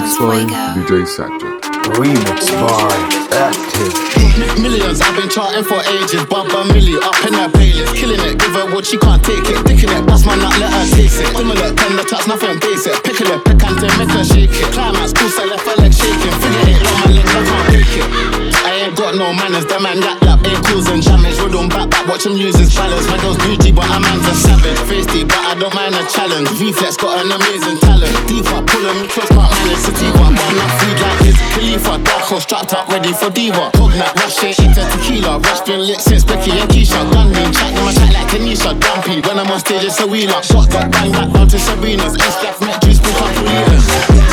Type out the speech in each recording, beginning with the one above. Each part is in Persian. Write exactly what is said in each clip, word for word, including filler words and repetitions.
Mixed by D J Sajjad. Remix by Active. Millions, I've been charting for ages. Baba Millie up in that playlist, killing it. Give her what she can't take it. Dicking it, bust my nut, let her taste it. Similar, tender touch, nothing basic. Picking it, pick and make her shake it. Climax, cool, so left her leg shaking. Figure it, long my leg, I can't break it. I ain't got no manners, that man that lap ain't cruising damage. We don't back back, watch him use his balance. My girl's Gucci, but a man's a savage. Face deep, but I don't mind a challenge. V-Flex got an amazing talent. Diva, pulling me close, my man is sativa. Bun up food like his Khalifa. Dark horse strapped up, ready for diva. Cognac, rush it into tequila. Rush been lit since Becky and Keisha. Gun me, chat them, I chat like Tanisha. Dumpy, when I'm on stage it's a wheeler. Shot that bang back down to Sabrina's. S-Gaff, met juice, book up for liters.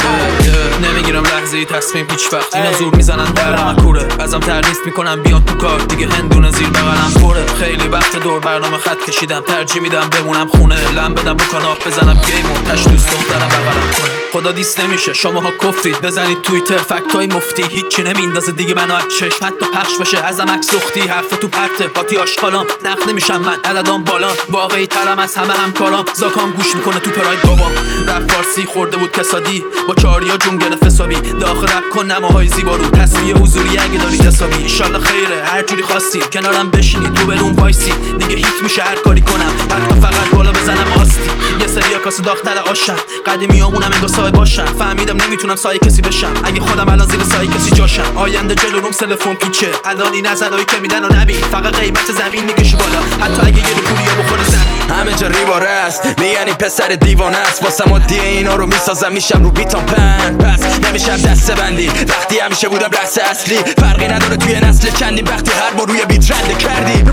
نمیگیرم لحظه تصمیم هیچ وقت اینا زور میزنن دردم کوره ازم ترنیست میکنم بیان تو کار دیگه هندونه زیر بغلم پره خیلی وقت دور برنامه خط کشیدم ترجیح میدم بمونم خونه لم بدم رو کاناپ بزنم گیم و تش دوست دخترم بغلم کنه خدا دیست نمیشه شماها کفتید بزنید توییتر فکتای مفتی هیچی نمیندازه دیگه منو از چشم حتی پخش بشه ازم عکس اختی حرف تو پرته پاتی آشغالام نقد نمیشم من عددام بالا واقعی ترم از همه همکارام زاکام گوش میکنه تو پراید بابام رپ فارسی خورده بود کسادی با چاریا جون گرفت حسابی داخل رپ کن نماهای زیبا رو تصویه حضوری اگه دارید حسابی ایشالله خیره هر جوری خواستید کنارم بشینید رو برون وایسی دیگه هیت میشه هر کاری کنم حتی فقط بالا بزنم آستی یه سریا کاسه داختر آشن قدیمیامونم انگار سایه باشن فهمیدم نمیتونم سایه کسی بشم اگه خودم الان زیر سایه کسی جاشم آینده جلو روم تلفن پیچه الان این نظرایی که میدن و نبین فقط قیمت زمین میکشه بالا حتی اگه یه پولیا بخوره زمین همه جا ریواره است میگن پسر دیوانه است واسم عادیه اینا رو میسازم میشم رو بیتام پن پس نمیشم دسته بندی وقتی همیشه بودم رأس اصلی فرقی نداره توی نسل چندین وقتی هر بار روی بیت رنده کردی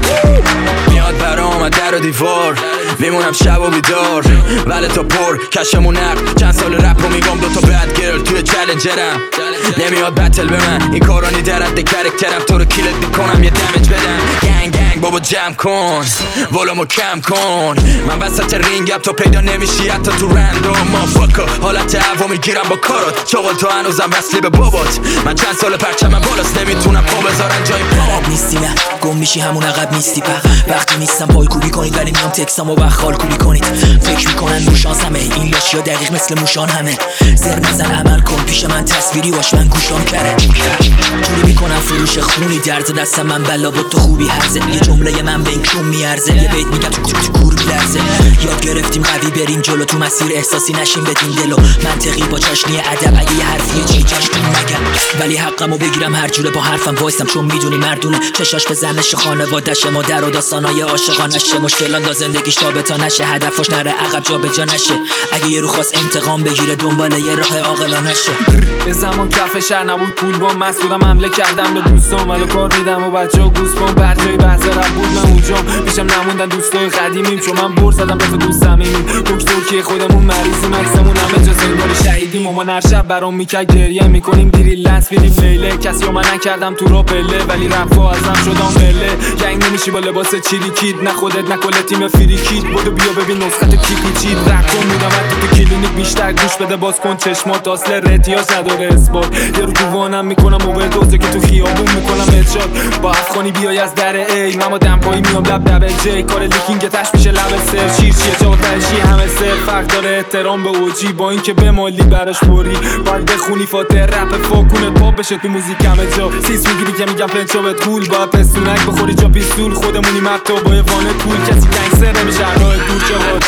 میاد برام در و دیوار میمونم شب و بیدار ولی تا پر کشمون نقد چند سال رپ رو میگم دوتا بد گرل توی چالنجرم نمیاد بتل به من این کارانی درد کرکترم تو رو کیلت میکنم یه دمج بدم گنگ گنگ بابا جمع کن ولومو کم کن من وسط رینگم تو پیدا نمیشی حتی تو رندوم مافاکا حالت هوا میگیرم با کارات چغل تو هنوزم وصلی به بابات من چند سال پرچمم بالاست نمیتونم پا بذارن جای پام نیستی نه گم میشی همون عقب نیستی پق وقتی نیستم پای کوبی کنید ولی میام تکسامو بخال کوبی کنید فکر میکنن موشان همه این لاشیا دقیق مثل موشان همه زر نزن عمل کن پیش من تصویری باش من گوشام کره جوری میکنم فروش خونی درد دستم من بلا با تو خوبی هرزه یه جمله من به این کم میارزه یه بیت میگم تو تو کور میلرزه یاد گرفتیم قوی بریم جلو تو مسیر احساسی نشیم بدیم دلو منطقی با چاشنی ادب اگه یه حرفی چی جاشتون نگم ولی حقمو بگیرم هر جوره با حرفم وایسم چون میدونی مردونه چشاش به زنش خانواده‌شه مادر و داستانای عاشقانشه مشکلات دا زندگیش تابتا نشه هدفش نره عقب جا به جا نشه اگه یه رو خواست انتقام بگیره دنبال یه راه عاقلانه شه یه زمان کف شهر نبود پول با مسئولم حمله کردم به دوستام ولی کار میدم و بچه‌ها گوسپام بر جای بازارم بود من اونجام پیشم نموندن دوستای قدیمیم چون من بر زدم رفت دوست صمیمیم دکتر که خودمون مریضیم عکسمون همه جا سنگار شهیدیم و ما هر شب برام میکرد گریه میکنیم دیری لنس میریم لیله کسی رو من نکردم تو را پله ولی رفا ازم شدم بله جنگ نمیشی با لباس چیریکید نه خودت نه کل تیم فریکید بودو بیا ببین نسخت کی چید رکن میدم تو کلینیک بیشتر گوش بده باز کن چشمات اصل رتیاش نداره اثبات یه رو توانم میکنم اووردوزه که تو خیابون میکنم هدشات با افغانی بیای از در ای من با دمپایی میام لب دبل جی کار لیکینگ تش میشه لب سر شیر چیه جا تشی همه سر فرق داره احترام به اوجی با اینکه به مالی براش پوری باید بخونی فاتر رپ فاکونت پاپ بشه تو موزیک همه جا سیس میگیری که میگم پنچا بهت کول با پستونک بخوری جا پیستول خودمونی مپتا با یه وانت پول کسی گنگستر نمیشه راه دور جواد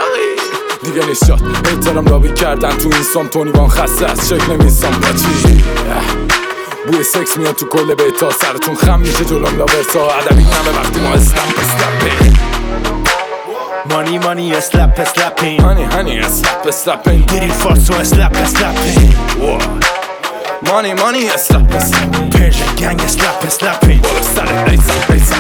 دیگه نیست شاد احترام لابی کردن تو این سام تونی وان خسته از شکل نمیستم باچی بوی سکس میاد تو کل بیتا سرتون خم میشه جلوم لاورسا عدبی همه وقتی ما اسلپ اسلپین Money, money, slap, slapping. Honey, honey, slap, slapping. Did it for so slap, slapping. Money, money, slap, slapping. Persian gang, slap, slapping. بالا سر ایسا ایسا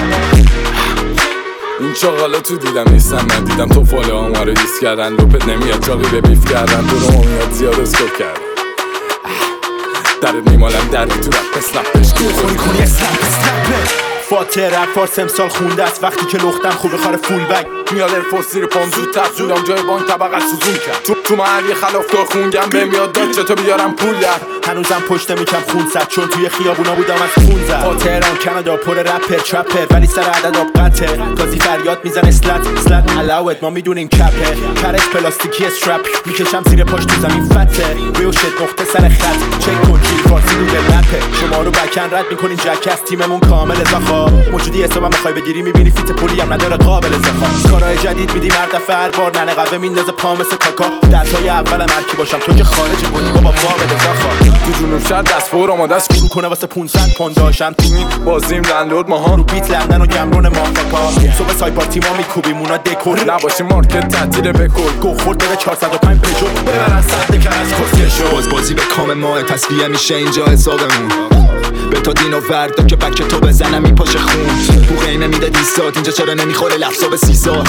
این چاقالا تو دیدم نیستن من دیدم تو فاله ها ما رو دیس کردن لوپت نمیاد جاقی به بیف کردن تو رو میاد زیاد اسکوپ کردن درد میمالم دردی تو رپ سلپش تو خوری کنی سلپ سلپه فاتر رفارس امسال خونده است وقتی که لختم خوبه خاره فول بگ میاد ارفورس زیر پام زودتر زودم جای بانک طبقه سوزون کرد تو, تو محلی خلافکار خونگم به میاد داد چطور بیارم پول در هنوزم پشت میکم خون زد چون توی خیابونا بودم از خون زد با تهران کانادا پر رپر چپر ولی سر عدد آب قطر کازی فریاد میزن اسلت اسلت علاوت ما میدونیم کپه کرش پلاستیکی استرپ میکشم زیر پاش تو زمین فته ریو شد نقطه سر خط چک کن جیل فارسی دو لپه شما رو بکن رد میکنین جک از تیممون کامل زخا موجودی حسابم میخوای بگیری میبینی فیت پولی هم نداره قابل زخا کارهای جدید میدی مرد دفعه هر بار ننه قهوه میندازه پا مثل کاکا دستای اول مرکی باشم تو که خارج بودی بابا قابل زخا تو جنوب شهر دست فور آماده است شروع کنه واسه پانصد پوند داشتم تو این بازیم لندلورد ماها رو بیت لندن و گمرون مافاکا صبح سای پارتی ما میکوبیم اونا دکور نباشه مارکت تعطیل بکل گو خورد بده چهارصد و پنج پژو ببرن صد که از کسیه شو باز بازی به کام ماه تصویه میشه اینجا حسابمون به تا دین و وردا که بک تو بزنم این پاش خون بو قیمه میده دیستات اینجا چرا نمیخوره لفظا به سیسا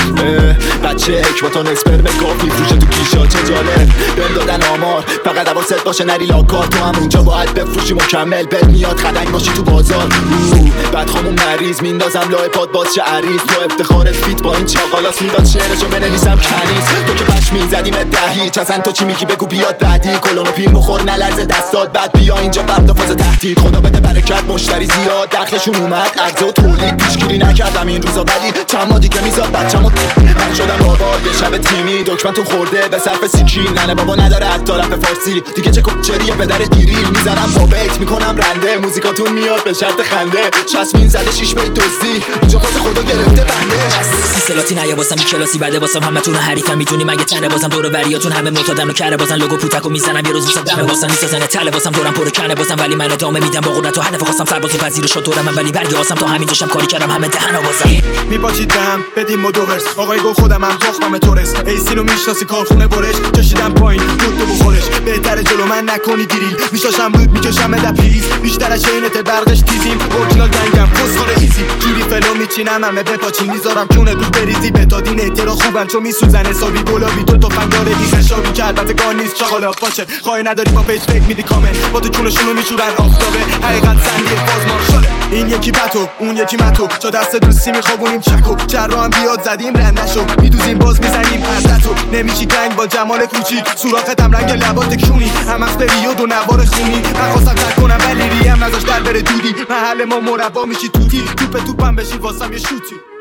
بچه اکباتان اسپرم گاف میفروشه تو کیشا چه جالب بهم دادن آمار فقط حواست باشه نری لاکار تو هم اونجا باید بفروشی مکمل بد میاد خدنگ باشی تو بازار بعد خامون مریض میندازم لای پاد باز چه عریض تو افتخارت فیت با این چاقالاس میداد شعرشو بنویسم کنیز تو که پش میزدیم دهی چسن تو چی میگی بگو بیاد بعدی کلون و پیر بخور نلرزه دستات بعد بیا اینجا فردا فاز تهدید خدا بده برکت مشتری زیاد دخلشون اومد عرضه و تولید پیشگیری نکردم این روزا ولی چند ما دیگه میزاد بچه‌مو من شدم بابا یه شب تیمی دکمن تو خورده به صرف سیکی ننه بابا نداره حتی رپ فارسی دیگه چه کچریه پدر گیری میزنم با بیت میکنم رنده موزیکاتون میاد به شرط خنده چسبین زده شیش بیت دزدی اینجا خود خدا گرفته بنده سلاتی نیا واسم این کلاسی بده واسم همتون حریفم میتونی مگه تنه بازم دور وریاتون همه معتادن و کره بازن لوگو پوتکو میزنم یه روز میشم دم واسم میسازن تله واسم دورم پر کنه واسم ولی من ادامه میدم با قدرت و هدف خواستم سربازی پذیر شد دورم من ولی برگ واسم تا همین جاشم کاری کردم همه دهنا واسم میپاچیدم بدیم مدوورس آقای گو خودم هم تخمم تورس ایسینو میشناسی کارخونه برش کشیدم پایین بود تو بخورش بهتره جلو من نکنی دیریل میشاشم بود میکشم ده پلیز بیشتر از شینت برقش تیزیم اورجینال گنگم خسخور ایزی جوری فلو میچینم همه بپاچین میذارم چونه دود بریزی بتادین اعترا خوبم چون میسوزن حسابی گلابی تو تفنگدار بیخشابی که البته گان نیست چاقالاق باشه خواهی نداری با پیج فکر میدی کامنت با تو چونشونو میشورن آفتابه حقیقت سنگی باز مارشاله این یکی بتو اون یکی متو تا دست دوستی میخوابونیم چکو چرا هم بیاد زدیم رند نشو میدوزیم باز میزنیم پردتو نمیشی گنگ با جمال کوچیک سوراختم رنگ لبات کونی هم اخت ریو دو نوار خونی من خواستم تک کنم ولی ریم نذاش در بره دودی محل ما مربا میشی توتی توپ توپم بشی واسم یه شوتی